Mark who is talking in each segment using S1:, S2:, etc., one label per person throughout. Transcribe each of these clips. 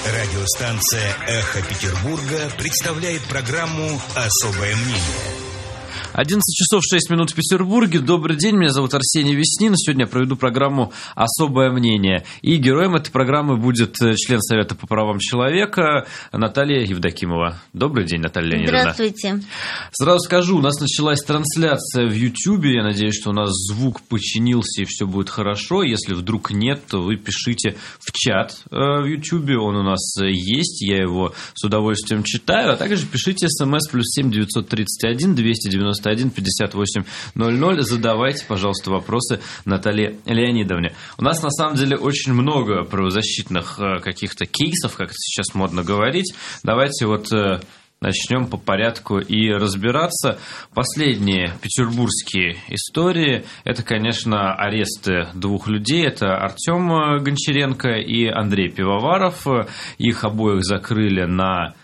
S1: Радиостанция «Эхо Петербурга» представляет программу «Особое мнение».
S2: 11 часов 6 минут в Петербурге. Добрый день, меня зовут Арсений Веснин. Сегодня я проведу программу «Особое мнение». И героем этой программы будет член Совета по правам человека Наталья Евдокимова. Добрый день, Наталья Леонидовна.
S3: Здравствуйте.
S2: Сразу скажу, у нас началась трансляция в Ютьюбе. Я надеюсь, что у нас звук починился и все будет хорошо. Если вдруг нет, то вы пишите в чат в Ютьюбе. Он у нас есть, я его с удовольствием читаю. А также пишите смс +7 931 291 5800. Задавайте, пожалуйста, вопросы Наталье Леонидовне. У нас, на самом деле, очень много правозащитных каких-то кейсов, как это сейчас модно говорить. Давайте начнем по порядку и разбираться. Последние петербургские истории – это, конечно, аресты двух людей. Это Артем Гончаренко и Андрей Пивоваров. Их обоих закрыли на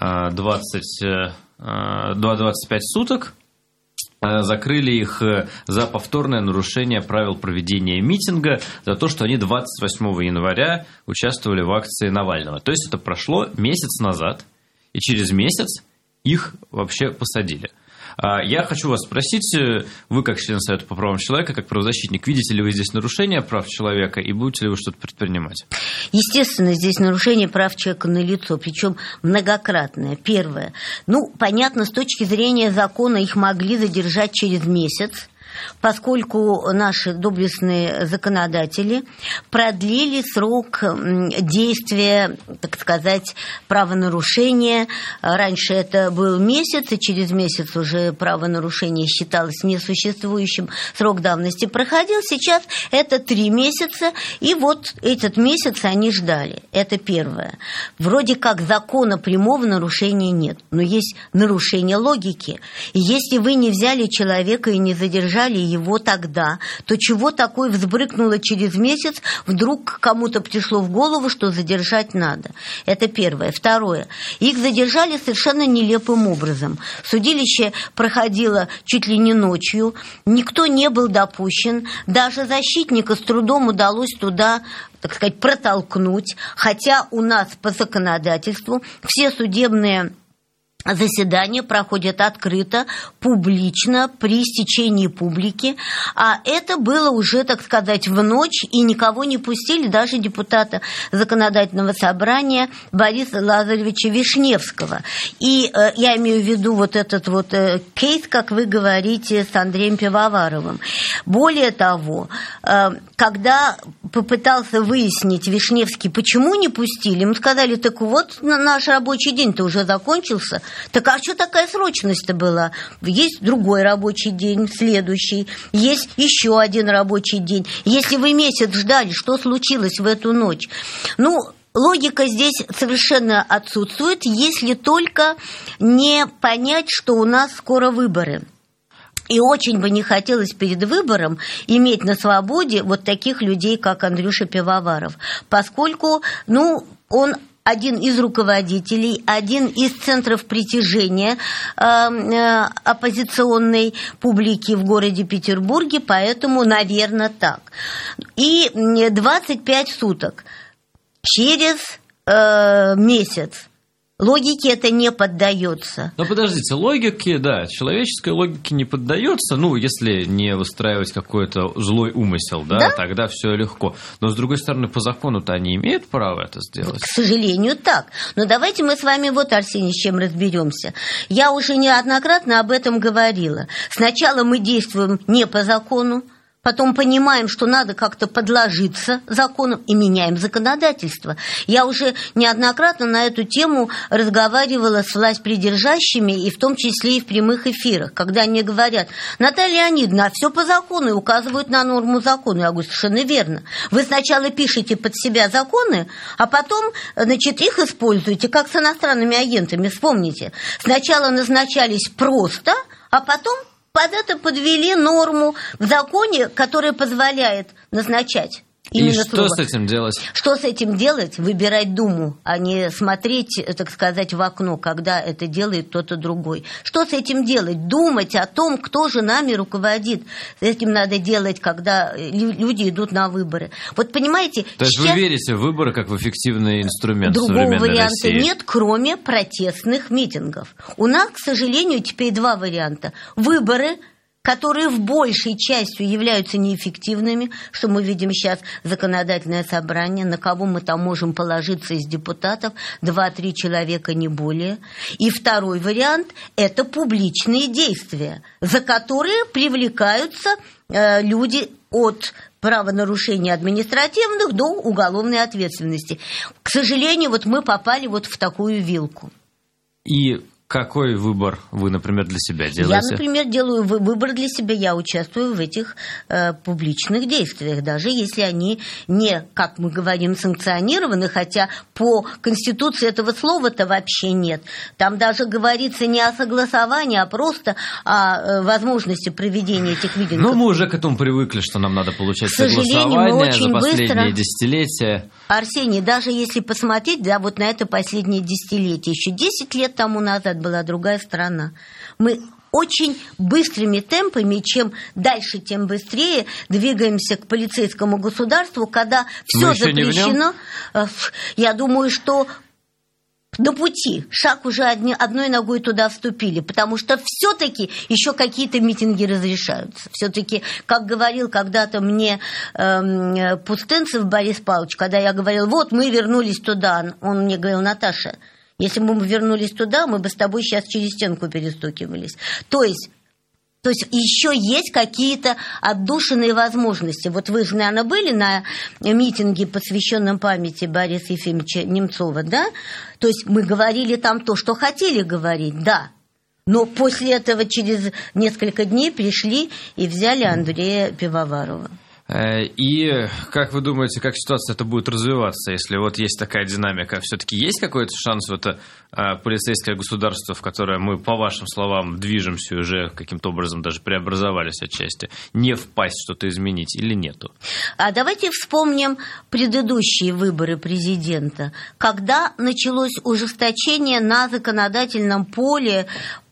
S2: 25 суток. Закрыли их за повторное нарушение правил проведения митинга, за то, что они 28 января участвовали в акции Навального. То есть это прошло месяц назад, и через месяц их вообще посадили. Я хочу вас спросить, вы как член Совета по правам человека, как правозащитник, видите ли вы здесь нарушение прав человека и будете ли вы что-то предпринимать?
S3: Естественно, здесь нарушение прав человека налицо, причем многократное. Первое. Понятно, с точки зрения закона их могли задержать через месяц, поскольку наши доблестные законодатели продлили срок действия, так сказать, правонарушения. Раньше это был месяц, и через месяц уже правонарушение считалось несуществующим, срок давности проходил. Сейчас это 3 месяца, и этот месяц они ждали. Это первое. Вроде как закона прямого нарушения нет, но есть нарушение логики. И если вы не взяли человека и не задержали его тогда, то чего такое взбрыкнуло через месяц, вдруг кому-то пришло в голову, что задержать надо. Это первое. Второе. Их задержали совершенно нелепым образом. Судилище проходило чуть ли не ночью, никто не был допущен, даже защитника с трудом удалось туда, так сказать, протолкнуть, хотя у нас по законодательству все судебные заседания проходят открыто, публично, при стечении публики, а это было уже, так сказать, в ночь, и никого не пустили, даже депутата Законодательного собрания Бориса Лазаревича Вишневского. И я имею в виду этот кейс, как вы говорите, с Андреем Пивоваровым. Более того, когда попытался выяснить Вишневский, почему не пустили, ему сказали: так наш рабочий день-то уже закончился. Так а что такая срочность-то была? Есть другой рабочий день, следующий, есть еще один рабочий день. Если вы месяц ждали, что случилось в эту ночь? Логика здесь совершенно отсутствует, если только не понять, что у нас скоро выборы. И очень бы не хотелось перед выбором иметь на свободе таких людей, как Андрюша Пивоваров, поскольку, он один из руководителей, один из центров притяжения оппозиционной публики в городе Петербурге, поэтому, наверное, так. И 25 суток через месяц. Логике это не поддается.
S2: Но подождите, логике, человеческой логике не поддается, если не выстраивать какой-то злой умысел, да, тогда все легко. Но, с другой стороны, по закону-то они имеют право это сделать?
S3: К сожалению, так. Но давайте мы с вами Арсений, с чем разберемся. Я уже неоднократно об этом говорила. Сначала мы действуем не по закону, потом понимаем, что надо как-то подложиться законам, и меняем законодательство. Я уже неоднократно на эту тему разговаривала с властьпридержащими, и в том числе и в прямых эфирах, когда они говорят: Наталья Леонидовна, все по закону, и указывают на норму закона. Я говорю: совершенно верно. Вы сначала пишете под себя законы, а потом, их используете, как с иностранными агентами. Вспомните, сначала назначались просто, а потом под это подвели норму в законе, которая позволяет назначать
S2: И что с этим делать?
S3: Что с этим делать? Выбирать Думу, а не смотреть, так сказать, в окно, когда это делает кто-то другой. Что с этим делать? Думать о том, кто же нами руководит. С этим надо делать, когда люди идут на выборы. Вот понимаете...
S2: То есть вы верите в выборы как в эффективный инструмент
S3: современной России? Другого варианта нет, кроме протестных митингов. У нас, к сожалению, теперь два варианта. Выборы, которые в большей части являются неэффективными, что мы видим сейчас законодательное собрание, на кого мы там можем положиться из депутатов, 2-3 человека, не более. И второй вариант – это публичные действия, за которые привлекаются люди от правонарушений административных до уголовной ответственности. К сожалению, вот мы попали вот в такую вилку.
S2: И какой выбор вы, например, для себя делаете?
S3: Я, например, делаю выбор для себя, я участвую в этих публичных действиях, даже если они не, как мы говорим, санкционированы, хотя по Конституции этого слова-то вообще нет. Там даже говорится не о согласовании, а просто о возможности проведения этих митингов.
S2: Ну, мы уже к этому привыкли, что нам надо получать согласование за последние десятилетия.
S3: Арсений, даже если посмотреть, да, вот на это последнее десятилетие, еще 10 лет тому назад была другая страна. Мы очень быстрыми темпами, чем дальше, тем быстрее двигаемся к полицейскому государству, когда все запрещено. Я думаю, что на пути, шаг уже одной ногой туда вступили, потому что все-таки еще какие-то митинги разрешаются. Все-таки, как говорил когда-то мне Пустынцев Борис Павлович, когда я говорил, вот мы вернулись туда, он мне говорил, Наташа, если бы мы вернулись туда, мы бы с тобой сейчас через стенку перестукивались. То есть еще есть какие-то отдушинные возможности. Вот вы же, наверное, были на митинге, посвященном памяти Бориса Ефимовича Немцова, да? То есть мы говорили там то, что хотели говорить, да. Но после этого через несколько дней пришли и взяли Андрея Пивоварова.
S2: И как вы думаете, как ситуация это будет развиваться, если вот есть такая динамика? Все-таки есть какой-то шанс в это полицейское государство, в которое мы, по вашим словам, движемся и уже каким-то образом даже преобразовались отчасти, не впасть, что-то изменить или нету?
S3: А давайте вспомним предыдущие выборы президента, когда началось ужесточение на законодательном поле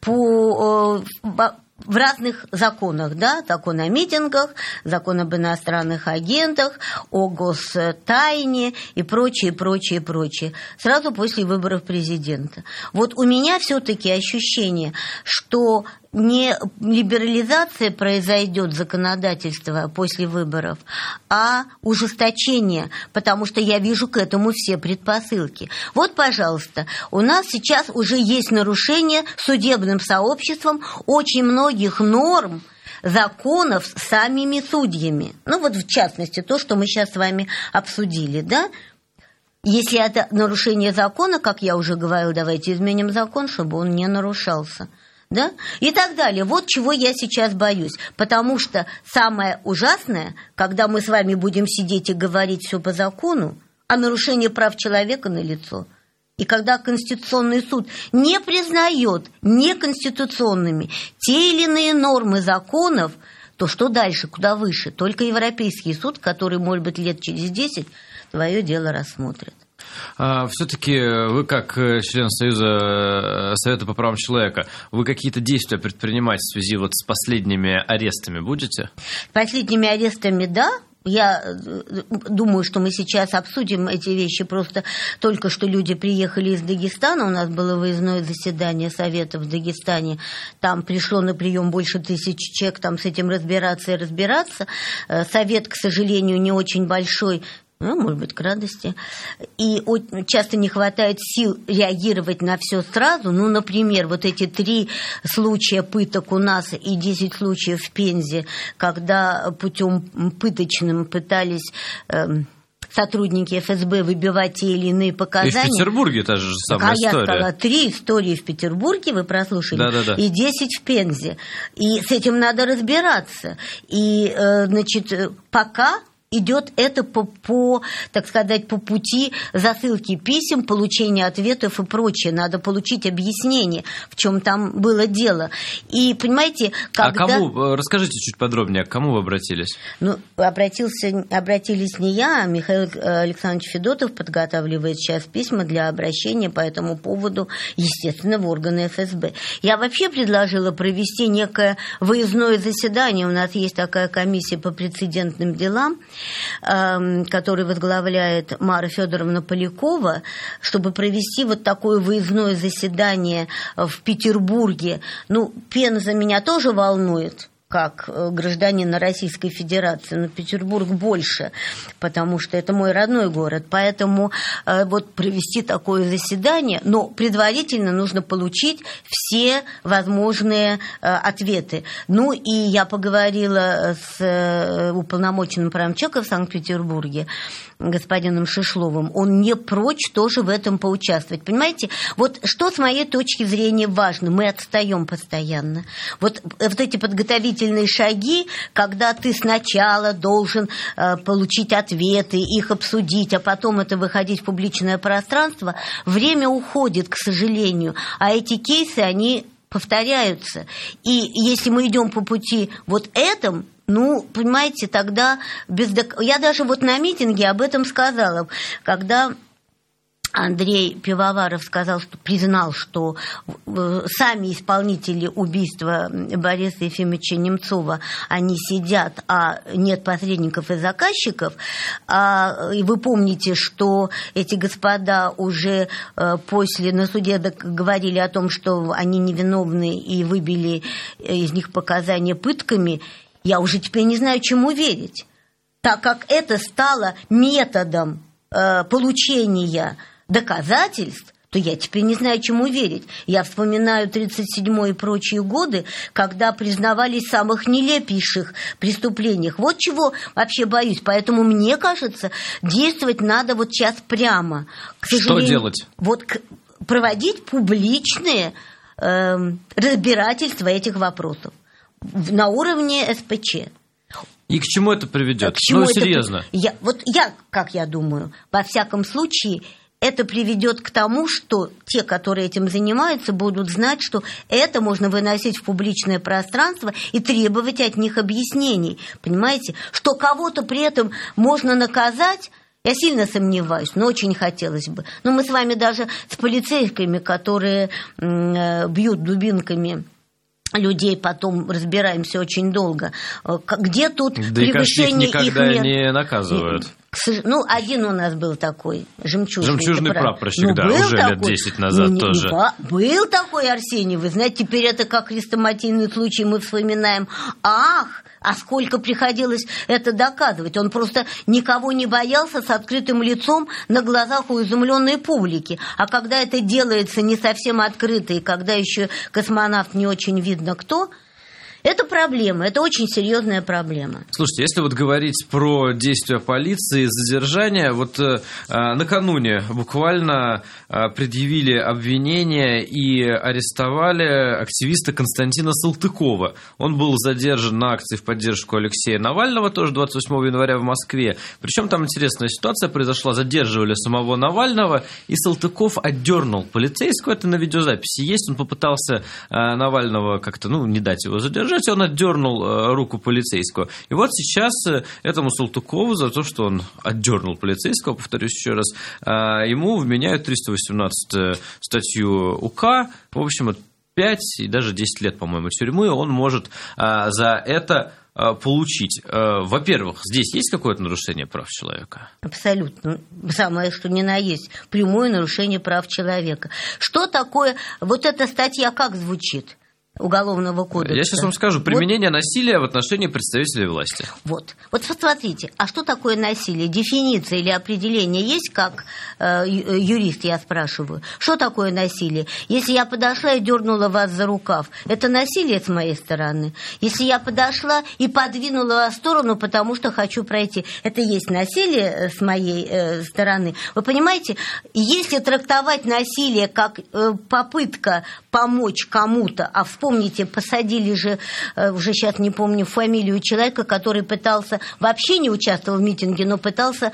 S3: в разных законах, да, закон о митингах, закон об иностранных агентах, о гостайне и прочее, прочее, прочее, сразу после выборов президента. Вот у меня все-таки ощущение, что не либерализация произойдет законодательства после выборов, а ужесточение, потому что я вижу к этому все предпосылки. Вот, пожалуйста, у нас сейчас уже есть нарушение судебным сообществом очень многих норм, законов с самими судьями. Ну вот в частности то, что мы сейчас с вами обсудили, да? Если это нарушение закона, как я уже говорила, давайте изменим закон, чтобы он не нарушался. Да? И так далее. Вот чего я сейчас боюсь. Потому что самое ужасное, когда мы с вами будем сидеть и говорить все по закону, а нарушение прав человека налицо. И когда Конституционный суд не признает неконституционными те или иные нормы законов, то что дальше, куда выше? Только Европейский суд, который, может быть, лет через 10 твое дело рассмотрит.
S2: Все-таки вы, как член Союза Совета по правам человека, вы какие-то действия предпринимать в связи вот с последними арестами будете?
S3: С последними арестами, да. Я думаю, что мы сейчас обсудим эти вещи. Просто только что люди приехали из Дагестана. У нас было выездное заседание Совета в Дагестане. Там пришло на прием больше 1000 человек. Там с этим разбираться и разбираться. Совет, к сожалению, не очень большой. Ну, может быть, к радости. И часто не хватает сил реагировать на все сразу. Ну, например, вот эти 3 случая пыток у нас и 10 случаев в Пензе, когда путем пыточным пытались сотрудники ФСБ выбивать те или иные показания.
S2: И в Петербурге та же самая история.
S3: Я сказала, 3 истории в Петербурге, вы прослушали,
S2: да.
S3: И 10 в Пензе. И с этим надо разбираться. И, значит, пока идет это так сказать, по пути засылки писем, получения ответов и прочее. Надо получить объяснение, в чем там было дело. И, понимаете, когда...
S2: А кому? Расскажите чуть подробнее, к кому вы обратились?
S3: Ну, обратились не я, а Михаил Александрович Федотов подготавливает сейчас письма для обращения по этому поводу, естественно, в органы ФСБ. Я вообще предложила провести некое выездное заседание. У нас есть такая комиссия по прецедентным делам, который возглавляет Мара Федоровна Полякова, чтобы провести вот такое выездное заседание в Петербурге. Ну, Пенза меня тоже волнует, как гражданина Российской Федерации, но Петербург больше, потому что это мой родной город. Поэтому вот провести такое заседание, но предварительно нужно получить все возможные ответы. Ну и я поговорила с уполномоченным правам человека в Санкт-Петербурге, господином Шишловым. Он не прочь тоже в этом поучаствовать. Понимаете, вот что с моей точки зрения важно, мы отстаем постоянно. Вот эти подготовительные шаги, когда ты сначала должен получить ответы, их обсудить, а потом это выходить в публичное пространство, время уходит, к сожалению. А эти кейсы, они повторяются. И если мы идем по пути вот этом, ну, понимаете, тогда я даже вот на митинге об этом сказала, когда Андрей Пивоваров признал, что сами исполнители убийства Бориса Ефимовича Немцова, они сидят, а нет посредников и заказчиков. И вы помните, что эти господа уже на суде говорили о том, что они невиновны и выбили из них показания пытками. Я уже теперь не знаю, чему верить, так как это стало методом получения доказательств, то я теперь не знаю, чему верить. Я вспоминаю 1937 и прочие годы, когда признавались в самых нелепейших преступлениях. Вот чего вообще боюсь. Поэтому, мне кажется, действовать надо вот сейчас прямо.
S2: Что делать?
S3: Вот проводить публичные разбирательства этих вопросов на уровне СПЧ.
S2: И к чему это приведет? Серьезно. Как я думаю, во всяком случае, это приведет к тому, что те, которые этим занимаются, будут знать, что это можно выносить в публичное пространство и требовать от них объяснений. Понимаете? Что кого-то при этом можно наказать, я сильно сомневаюсь, но очень хотелось бы. Но мы с вами даже с полицейскими, которые бьют дубинками людей, потом разбираемся очень долго. Где тут превышение их мер? Никогда не наказывают.
S3: Ну, один у нас был такой,
S2: жемчужный прапорщик, да, уже такой, лет 10 назад тоже.
S3: Был такой Арсений, вы знаете, теперь это как хрестоматийный случай мы вспоминаем. А сколько приходилось это доказывать. Он просто никого не боялся, с открытым лицом на глазах у изумленной публики. А когда это делается не совсем открыто, и когда еще космонавт не очень видно кто, это проблема, это очень серьезная проблема.
S2: Слушайте, если вот говорить про действия полиции, задержания, вот накануне буквально предъявили обвинение и арестовали активиста Константина Салтыкова. Он был задержан на акции в поддержку Алексея Навального, тоже 28 января в Москве. Причем там интересная ситуация произошла, задерживали самого Навального, и Салтыков отдернул полицейского, это на видеозаписи есть, он попытался Навального как-то, не дать его задержать, он отдернул руку полицейского. И вот сейчас этому Салтыкову за то, что он отдернул полицейского, повторюсь еще раз, ему вменяют 318 статью УК, в общем, 5 и даже 10 лет, по-моему, тюрьмы он может за это получить. Во-первых, здесь есть какое-то нарушение прав человека?
S3: Абсолютно. Самое, что ни на есть. Прямое нарушение прав человека. Что такое... Вот эта статья как звучит? Уголовного кодекса.
S2: Я сейчас вам скажу. Применение насилия в отношении представителей власти.
S3: Вот посмотрите, а что такое насилие? Дефиниция или определение есть, как юрист, я спрашиваю. Что такое насилие? Если я подошла и дернула вас за рукав, это насилие с моей стороны. Если я подошла и подвинула вас в сторону, потому что хочу пройти, это есть насилие с моей стороны. Вы понимаете, если трактовать насилие как попытка помочь кому-то, а в помните, посадили же, уже сейчас не помню фамилию человека, который пытался, вообще не участвовал в митинге, но пытался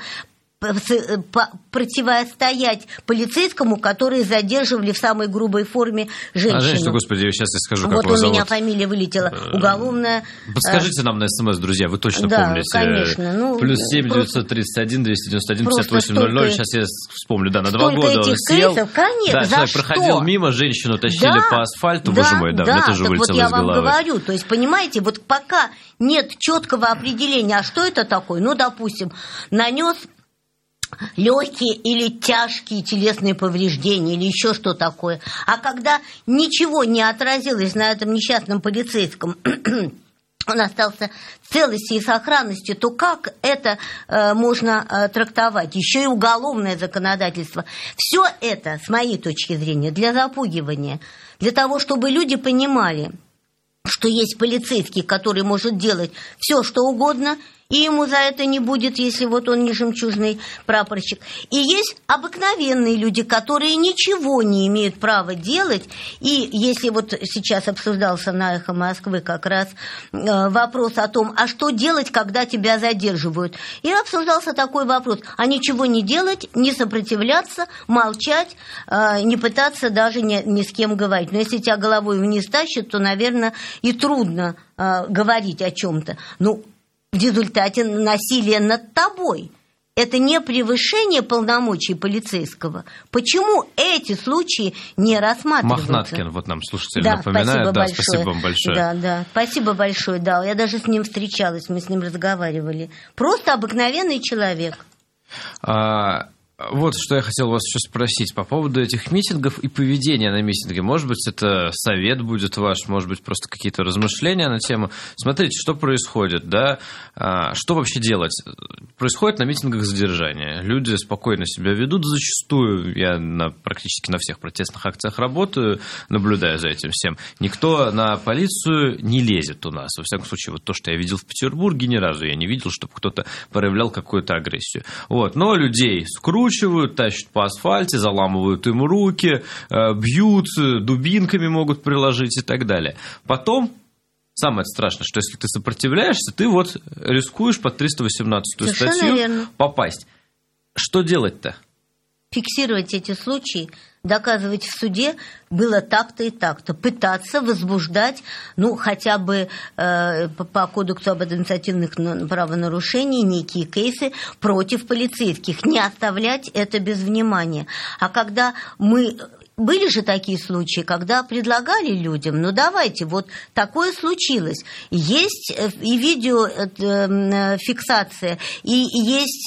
S3: противостоять полицейскому, которые задерживали в самой грубой форме женщину.
S2: Женщину, господи, сейчас я скажу, как
S3: вот
S2: вас
S3: у меня
S2: зовут.
S3: Фамилия вылетела. Уголовная.
S2: Подскажите нам на СМС, друзья, вы точно помните.
S3: Конечно.
S2: Плюс 7 931 291 58 00. Сейчас я вспомню, да, на 2 года он сел.
S3: Кейсов, конечно,
S2: да, человек проходил мимо, женщину тащили по асфальту, боже мой, да, мне тоже вылетело из головы.
S3: Вот я вам говорю, то есть, понимаете, вот пока нет четкого определения, а что это такое, ну, допустим, нанес легкие или тяжкие телесные повреждения или еще что такое. А когда ничего не отразилось на этом несчастном полицейском, он остался в целости и сохранности, то как это можно трактовать? Еще и уголовное законодательство. Все это, с моей точки зрения, для запугивания, для того, чтобы люди понимали, что есть полицейский, который может делать все, что угодно, и ему за это не будет, если вот он не жемчужный прапорщик. И есть обыкновенные люди, которые ничего не имеют права делать. И если вот сейчас обсуждался на «Эхо Москвы» как раз вопрос о том, а что делать, когда тебя задерживают. И обсуждался такой вопрос, а ничего не делать, не сопротивляться, молчать, не пытаться даже ни с кем говорить. Но если тебя головой вниз тащат, то, наверное, и трудно говорить о чем-то. Ну, в результате насилия над тобой. Это не превышение полномочий полицейского. Почему эти случаи не рассматриваются?
S2: Мохнаткин, вот нам слушатель напоминает. Спасибо вам большое.
S3: Да, спасибо большое. Да, я даже с ним встречалась, мы с ним разговаривали. Просто обыкновенный человек.
S2: Вот что я хотел вас еще спросить по поводу этих митингов и поведения на митинге. Может быть, это совет будет ваш, может быть, просто какие-то размышления на тему. Смотрите, что происходит, да? Что вообще делать? Происходит на митингах задержание. Люди спокойно себя ведут зачастую. Я практически на всех протестных акциях работаю, наблюдаю за этим всем. Никто на полицию не лезет у нас. Во всяком случае, вот то, что я видел в Петербурге, ни разу я не видел, чтобы кто-то проявлял какую-то агрессию. Вот. Но людей скручивают, тащат по асфальте, заламывают им руки, бьют, дубинками могут приложить и так далее. Потом, самое страшное, что если ты сопротивляешься, ты вот рискуешь под 318-ю статью попасть. Что делать-то?
S3: Фиксировать эти случаи, доказывать в суде было так-то и так-то. Пытаться возбуждать, ну, хотя бы по Кодексу об административных правонарушениях некие кейсы против полицейских. Не оставлять это без внимания. А когда мы... Были же такие случаи, когда предлагали людям, ну давайте, вот такое случилось. Есть и видеофиксация, и есть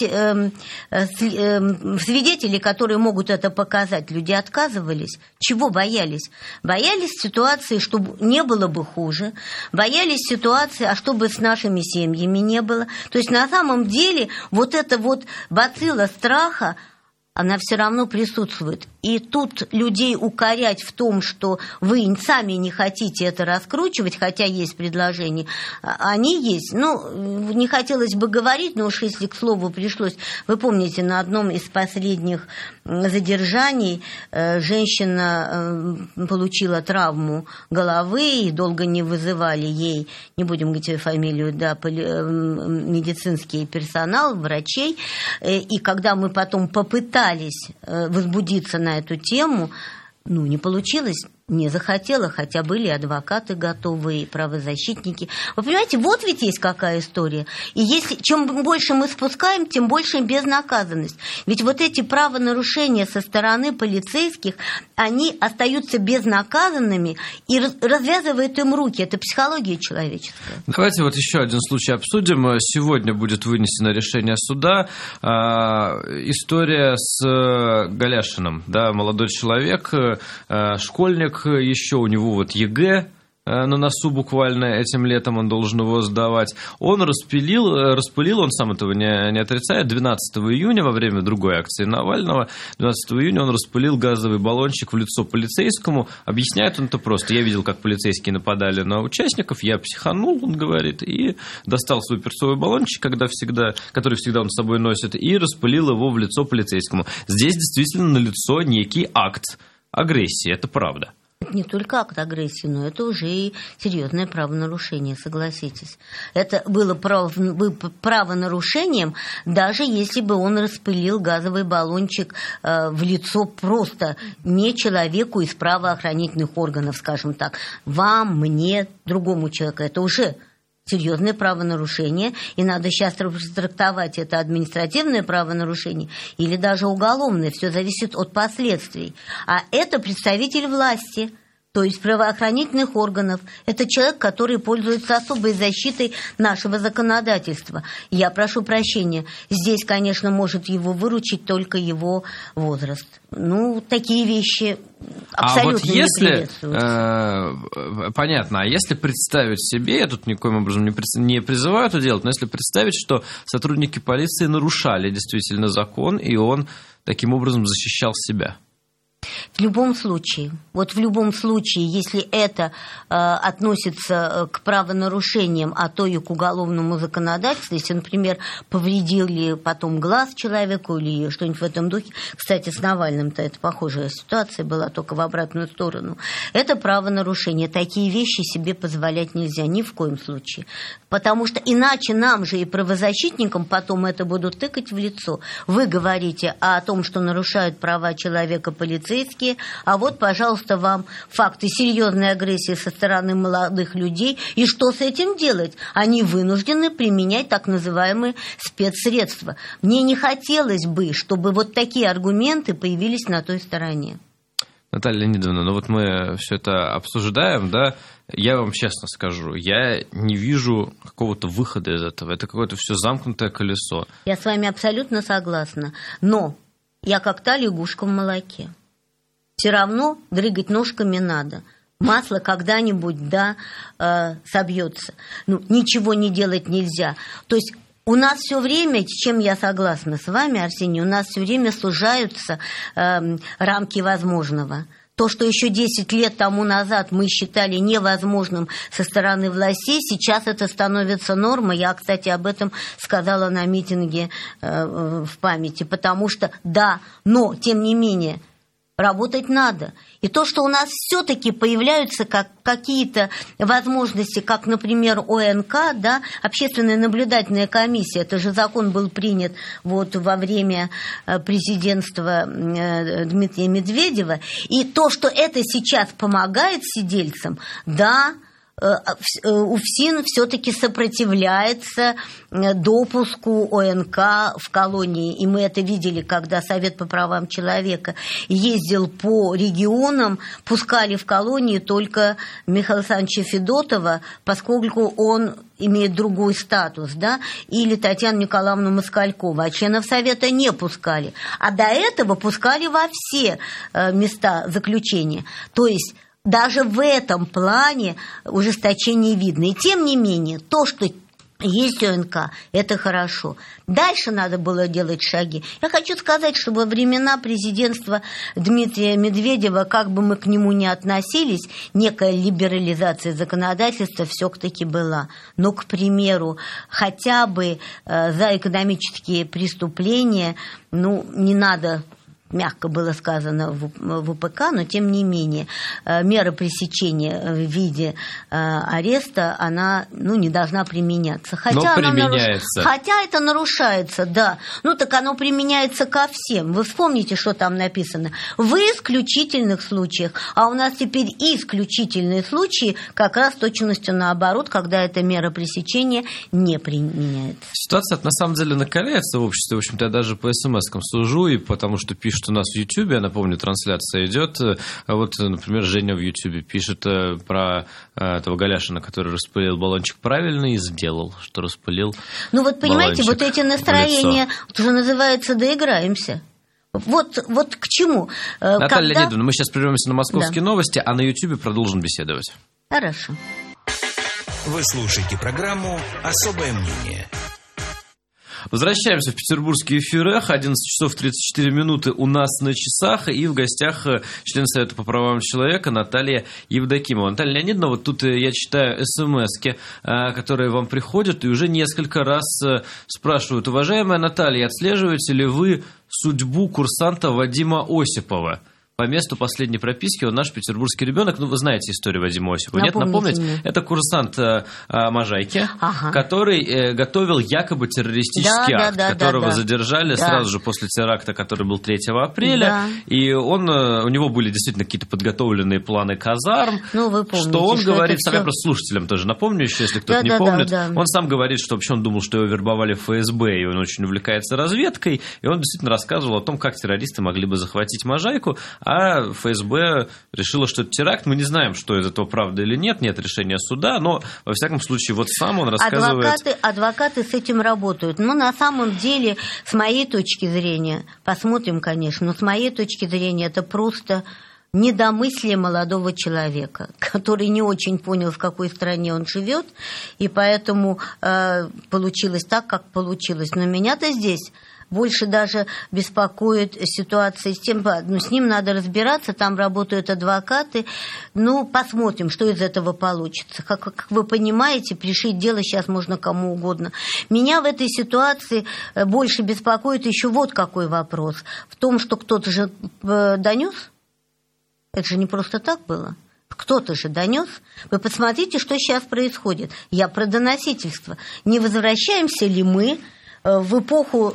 S3: свидетели, которые могут это показать. Люди отказывались. Чего боялись? Боялись ситуации, чтобы не было бы хуже. Боялись ситуации, а чтобы с нашими семьями не было. То есть на самом деле вот эта вот бацилла страха, она все равно присутствует. И тут людей укорять в том, что вы сами не хотите это раскручивать, хотя есть предложения, они есть. Ну, не хотелось бы говорить, но уж если к слову пришлось. Вы помните, на одном из последних задержаний женщина получила травму головы, и долго не вызывали ей, не будем говорить ее фамилию, да, медицинский персонал, врачей. И когда мы потом попытались возбудиться на эту тему, ну, не получилось, не захотела, хотя были адвокаты готовые, правозащитники. Вы понимаете, вот ведь есть какая история. И если чем больше мы спускаем, тем больше безнаказанность. Ведь вот эти правонарушения со стороны полицейских, они остаются безнаказанными и развязывают им руки. Это психология человеческая.
S2: Давайте вот еще один случай обсудим. Сегодня будет вынесено решение суда. История с Голяшиным. Да, молодой человек, школьник, еще у него вот ЕГЭ на носу буквально этим летом, он должен его сдавать. Он распылил, он сам этого не отрицает, 12 июня во время другой акции Навального, 12 июня он распылил газовый баллончик в лицо полицейскому. Объясняет он это просто. Я видел, как полицейские нападали на участников, я психанул, он говорит, и достал свой перцовый баллончик, который всегда он с собой носит, и распылил его в лицо полицейскому. Здесь действительно налицо некий акт агрессии, это правда.
S3: не только акт агрессии, но это уже и серьезное правонарушение, согласитесь. Это было правонарушением, даже если бы он распылил газовый баллончик в лицо просто не человеку из правоохранительных органов, скажем так, вам, мне, другому человеку. Это уже серьезное правонарушение, и надо сейчас трактовать это административное правонарушение или даже уголовное, все зависит от последствий. А это представитель власти, то есть правоохранительных органов. Это человек, который пользуется особой защитой нашего законодательства. Я прошу прощения, здесь, конечно, может его выручить только его возраст. Ну, такие вещи абсолютно не приветствуются.
S2: Понятно, а если представить себе, я тут никоим образом не призываю это делать, но если представить, что сотрудники полиции нарушали действительно закон, и он таким образом защищал себя.
S3: В любом случае, если это относится к правонарушениям, а то и к уголовному законодательству, если, например, повредили потом глаз человеку или что-нибудь в этом духе, кстати, с Навальным-то это похожая ситуация была, только в обратную сторону, это правонарушение. Такие вещи себе позволять нельзя ни в коем случае, потому что иначе нам же и правозащитникам потом это будут тыкать в лицо. Вы говорите о том, что нарушают права человека полицейские, а вот, пожалуйста, вам факты серьезной агрессии со стороны молодых людей. И что с этим делать? Они вынуждены применять так называемые спецсредства. Мне не хотелось бы, чтобы вот такие аргументы появились на той стороне.
S2: Наталья Леонидовна, ну вот мы все это обсуждаем, да, я вам честно скажу, я не вижу какого-то выхода из этого. Это какое-то все замкнутое колесо.
S3: Я с вами абсолютно согласна. Но я как та лягушка в молоке. Все равно дрыгать ножками надо. Масло когда-нибудь, собьется. Ничего не делать нельзя. То есть у нас все время, с чем я согласна с вами, Арсений, у нас все время сужаются рамки возможного. То, что еще 10 лет тому назад мы считали невозможным со стороны властей, сейчас это становится нормой. Я, кстати, об этом сказала на митинге в памяти. Потому что, но, тем не менее, работать надо. И то, что у нас все-таки появляются какие-то возможности, как, например, ОНК, Общественная наблюдательная комиссия, это же закон был принят во время президентства Дмитрия Медведева, и то, что это сейчас помогает сидельцам, УФСИН все-таки сопротивляется допуску ОНК в колонии. И мы это видели, когда Совет по правам человека ездил по регионам, пускали в колонии только Михаила Александровича Федотова, поскольку он имеет другой статус, или Татьяну Николаевну Москалькову, а членов Совета не пускали. А до этого пускали во все места заключения. То есть даже в этом плане ужесточение видно. И тем не менее, то, что есть ОНК, это хорошо. Дальше надо было делать шаги. Я хочу сказать, что во времена президентства Дмитрия Медведева, как бы мы к нему ни относились, некая либерализация законодательства все-таки была. Но, к примеру, хотя бы за экономические преступления, не надо... мягко было сказано в УПК, но тем не менее мера пресечения в виде ареста, она не должна применяться. Хотя это нарушается, так оно применяется ко всем. Вы вспомните, что там написано. В исключительных случаях. А у нас теперь исключительные случаи как раз точностью наоборот, когда эта мера пресечения не применяется.
S2: Ситуация на самом деле накаляется в обществе. В общем-то, я даже по смс-кам сужу, и потому что пишут у нас в Ютьюбе, я напомню, трансляция идет. Вот, например, Женя в Ютьюбе пишет про этого Галяшина, который распылил баллончик. Правильно и сделал, что распылил
S3: понимаете, вот эти настроения, это уже называется «доиграемся». Вот к чему.
S2: Наталья Леонидовна, мы сейчас прервемся на московские новости, а на Ютьюбе продолжим беседовать.
S3: Хорошо.
S1: Вы слушаете программу «Особое мнение».
S2: Возвращаемся в петербургский эфир «Эхо». 11 часов 34 минуты у нас на часах. И в гостях член Совета по правам человека Наталья Евдокимова. Наталья Леонидовна, вот тут я читаю смс-ки, которые вам приходят, и уже несколько раз спрашивают: уважаемая Наталья, отслеживаете ли вы судьбу курсанта Вадима Осипова? по месту последней прописки он наш петербургский ребенок. Ну, вы знаете историю Вадима Осипова. Нет,
S3: напомните
S2: напомнить?
S3: мне.
S2: Это курсант Можайки, который готовил якобы террористический акт, которого задержали сразу же после теракта, который был 3 апреля. Да. И у него были действительно какие-то подготовленные планы казарм.
S3: Ну, вы помните,
S2: что он говорит,
S3: все...
S2: я просто слушателям тоже напомню еще, если кто-то не помнит. Он сам говорит, что вообще он думал, что его вербовали в ФСБ, и он очень увлекается разведкой. И он действительно рассказывал о том, как террористы могли бы захватить Можайку. А ФСБ решила, что это теракт. Мы не знаем, что из этого правда или нет. Нет решения суда. Но, во всяком случае, вот сам он рассказывает...
S3: Адвокаты с этим работают. Но на самом деле, с моей точки зрения, посмотрим, конечно, но с моей точки зрения, это просто недомыслие молодого человека, который не очень понял, в какой стране он живет, и поэтому получилось так, как получилось. Но меня-то здесь... Больше даже беспокоит ситуация с тем, с ним надо разбираться, там работают адвокаты. Посмотрим, что из этого получится. Как вы понимаете, пришить дело сейчас можно кому угодно. Меня в этой ситуации больше беспокоит еще вот какой вопрос. В том, что кто-то же донес. Это же не просто так было. Кто-то же донес. Вы посмотрите, что сейчас происходит. Я про доносительство. Не возвращаемся ли мы в эпоху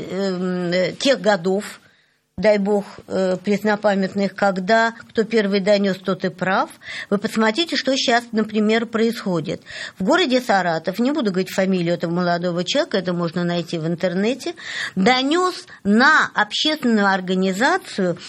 S3: тех годов, дай бог, преснопамятных, когда кто первый донес, тот и прав. Вы посмотрите, что сейчас, например, происходит. В городе Саратов, не буду говорить фамилию этого молодого человека, это можно найти в интернете, донес на общественную организацию,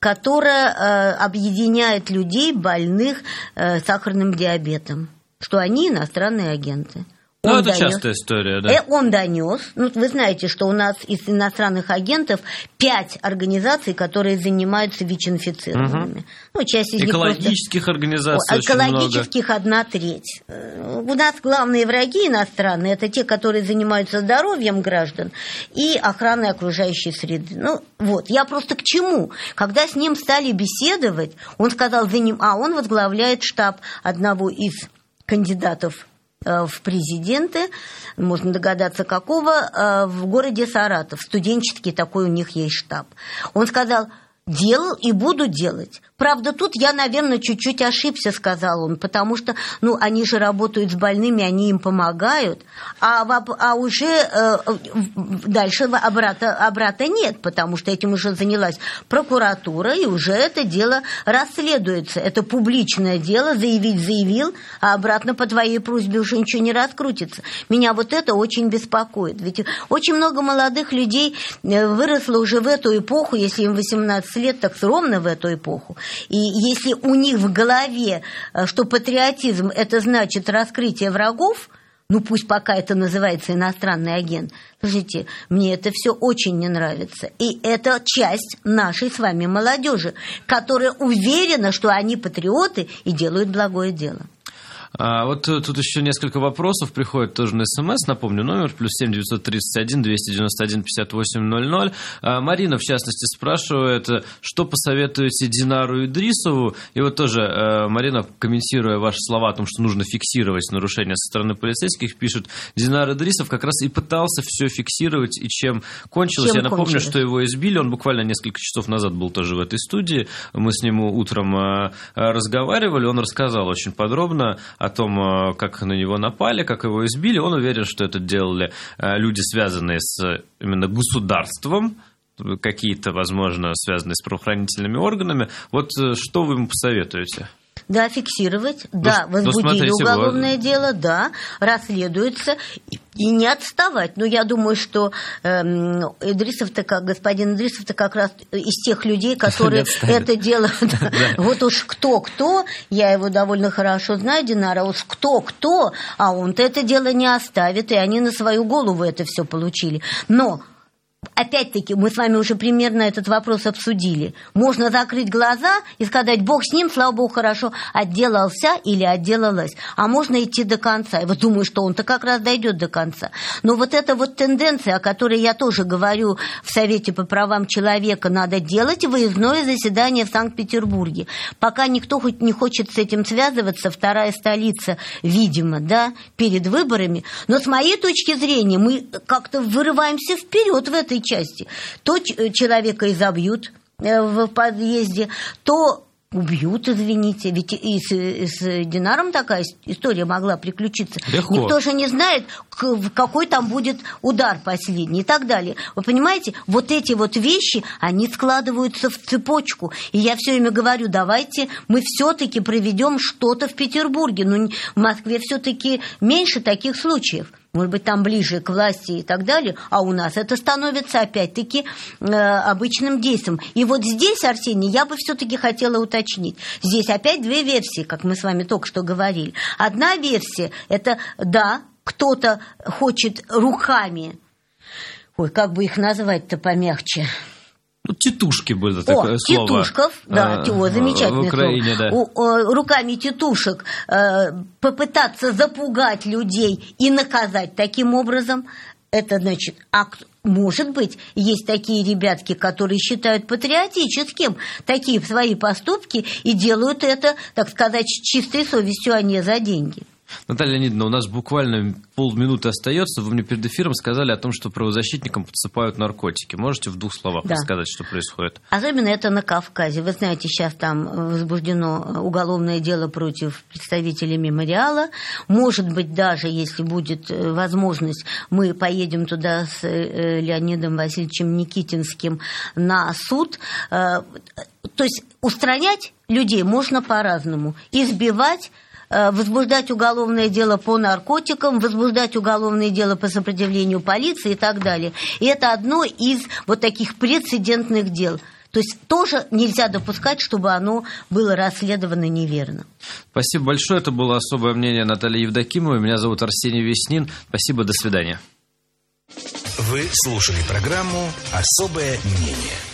S3: которая объединяет людей, больных сахарным диабетом, что они иностранные агенты.
S2: Это частая история, да.
S3: Он донес. Вы знаете, что у нас из иностранных агентов 5 организаций, которые занимаются ВИЧ-инфицированными. Часть из них
S2: экологических организаций
S3: экологических очень много. 1/3. У нас главные враги иностранные – это те, которые занимаются здоровьем граждан и охраной окружающей среды. Я просто к чему? Когда с ним стали беседовать, он сказал, он возглавляет штаб одного из кандидатов в президенты, можно догадаться какого, в городе Саратов. Студенческий такой у них есть штаб. Он сказал, делал и буду делать. Правда, тут я, наверное, чуть-чуть ошибся, сказал он, потому что, они же работают с больными, они им помогают, а уже дальше обрата нет, потому что этим уже занялась прокуратура, и уже это дело расследуется. Это публичное дело, заявил, а обратно по твоей просьбе уже ничего не раскрутится. Меня вот это очень беспокоит. Ведь очень много молодых людей выросло уже в эту эпоху, если им 18 лет, так ровно в эту эпоху. И если у них в голове, что патриотизм – это значит раскрытие врагов, пусть пока это называется иностранный агент, слушайте, мне это все очень не нравится. И это часть нашей с вами молодежи, которая уверена, что они патриоты и делают благое дело.
S2: Вот тут еще несколько вопросов приходит тоже на СМС. Напомню, номер +7 931 291 5800. Марина, в частности, спрашивает, что посоветуете Динару Идрисову. И вот тоже Марина, комментируя ваши слова о том, что нужно фиксировать нарушения со стороны полицейских, пишет, Динар Идрисов как раз и пытался все фиксировать, и чем кончилось. Я напомню, что его избили. Он буквально несколько часов назад был тоже в этой студии. Мы с ним утром разговаривали. Он рассказал очень подробно о том, как на него напали, как его избили. Он уверен, что это делали люди, связанные с именно государством, какие-то, возможно, связанные с правоохранительными органами. Вот что вы ему посоветуете?
S3: Да, фиксировать, возбудили уголовное дело, расследуется, и не отставать. Но я думаю, что господин Идрисов-то как раз из тех людей, которые это дело... Вот уж кто-кто, я его довольно хорошо знаю, Динара, уж кто-кто, а он-то это дело не оставит, и они на свою голову это все получили. Но... Опять-таки, мы с вами уже примерно этот вопрос обсудили. Можно закрыть глаза и сказать, Бог с ним, слава Богу, хорошо, отделался или отделалась. А можно идти до конца. И вот думаю, что он-то как раз дойдет до конца. Но вот эта вот тенденция, о которой я тоже говорю в Совете по правам человека, надо делать выездное заседание в Санкт-Петербурге. Пока никто хоть не хочет с этим связываться, вторая столица, видимо, перед выборами. Но с моей точки зрения, мы как-то вырываемся вперед в этой части. То человека изобьют, в подъезде, то убьют, извините. Ведь и с Динаром такая история могла приключиться.
S2: Легко.
S3: Никто же не знает, какой там будет удар последний и так далее. Вы понимаете, вот эти вот вещи, они складываются в цепочку. И я все время говорю, давайте мы все-таки проведем что-то в Петербурге. Ну, в Москве все-таки меньше таких случаев. Может быть, там ближе к власти и так далее, а у нас это становится, опять-таки, обычным действием. И вот здесь, Арсений, я бы все-таки хотела уточнить. Здесь опять две версии, как мы с вами только что говорили. Одна версия – это, да, кто-то хочет руками, как бы их назвать-то помягче –
S2: ну, тетушки было такое слово.
S3: Тетушков, да, замечательное
S2: в Украине,
S3: слово. Да. Руками тетушек попытаться запугать людей и наказать таким образом. Это значит, может быть, есть такие ребятки, которые считают патриотическим такие свои поступки и делают это, так сказать, с чистой совестью, а не за деньги.
S2: Наталья Леонидовна, у нас буквально полминуты остается. Вы мне перед эфиром сказали о том, что правозащитникам подсыпают наркотики. Можете в двух словах рассказать, что происходит? Особенно
S3: это на Кавказе. Вы знаете, сейчас там возбуждено уголовное дело против представителей мемориала. Может быть, даже если будет возможность, мы поедем туда с Леонидом Васильевичем Никитинским на суд. То есть устранять людей можно по-разному. Избивать, возбуждать уголовное дело по наркотикам, возбуждать уголовное дело по сопротивлению полиции и так далее. И это одно из вот таких прецедентных дел. То есть тоже нельзя допускать, чтобы оно было расследовано неверно.
S2: Спасибо большое. Это было особое мнение Натальи Евдокимовой. Меня зовут Арсений Веснин. Спасибо, до свидания.
S1: Вы слушали программу «Особое мнение».